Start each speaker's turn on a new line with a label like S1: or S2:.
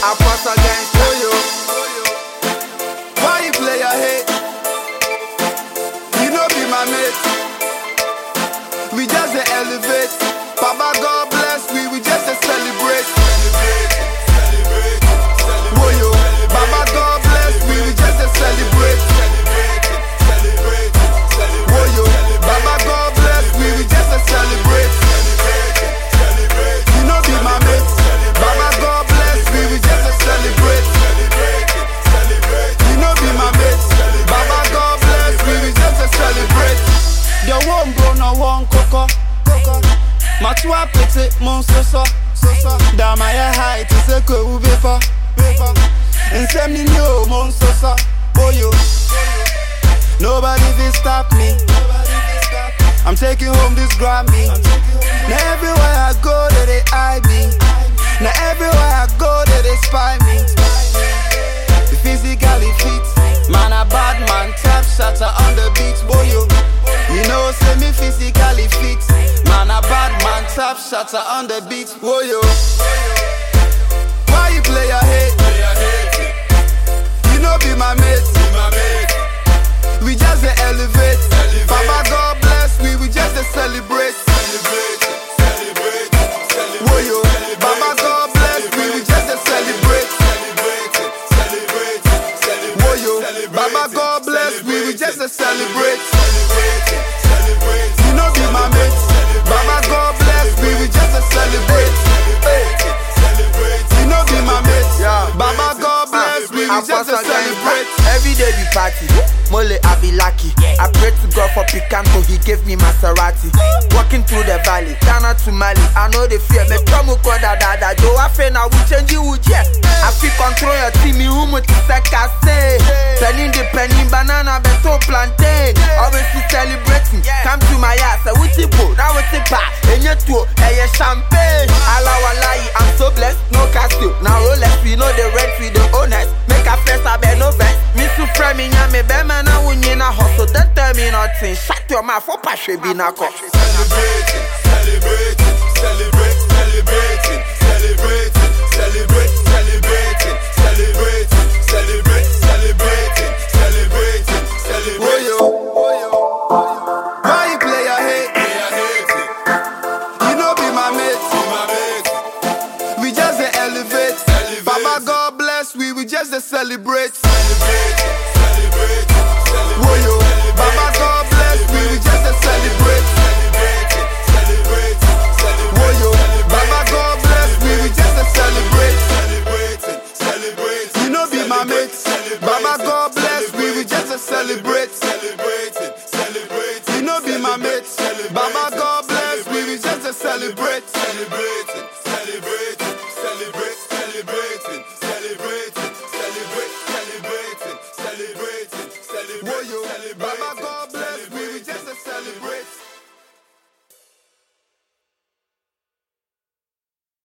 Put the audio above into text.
S1: I pass against
S2: yo. Why you play your hate? You know be my mate. We just a elevate. Baba God bless we just a celebrate. Whoa yo, Baba God bless we just a celebrate. Whoa yo, Baba God bless we just a celebrate. You know be my mate. Baba God bless we just a celebrate. You know be my mate. Baba God bless we just a celebrate. The one bro no one coco. Matwa pete mon so da my height is a cool before. And send me no mon so boyo. Nobody will stop me. I'm taking home this Grammy. Now everywhere I go, they eye me. Now everywhere I go, they spy me. Physically fit, man a bad man, tap shatter on the beat, boyo. You know, say me physically fit, man a bad man, tap shatter on the beat, boyo. Why you play your hate? You know be my mate. We just a elevate. Baba God bless we just a celebrate. Whoa yo, Baba God bless we just a celebrate. Whoa yo, Baba God bless we just a celebrate. You know be my mate. Baba God bless we just a celebrate. You know be my mate. Baba God bless we just a celebrate.
S1: Every day we party, mole I be lucky. I pray to God for Picanto, he gave me Maserati. Walking through the valley, Ghana to Mali, I know the fear. Me promo koda da Joe Afe now we change you yeah. I feel control your team, you humo to say. Penny the penny banana, beto plantain. Always celebrating, come to my ass, I will tip now it's a pa, and you too, a champagne. Allah wallahi, I'm so blessed, no castle. Now Rolex, we know the rent with the owners. Make a face, I bet no vest. Me to frame in me bema na wunye na hustle. Don't tell me nothing. Shut your mouth for pashe be na ko.
S2: Celebrating, celebrating, celebrating, celebrating, celebrating, celebrating, celebrating, celebrating, celebrating, celebrating, celebrating, celebrating. Why you play your hate? You know be my mate. We just a elevate. Baba God bless we just a celebrate. Whoa yo, Baba God bless we just a celebrate. Whoa yo, Baba God bless we just a celebrate. You know be my mate. Baba God bless we just a celebrate. You know be my mate. Baba God bless we just a celebrate. Celebrating, celebrating, celebrating, celebrating, celebrating, celebrating, celebrating, celebrating, celebrating.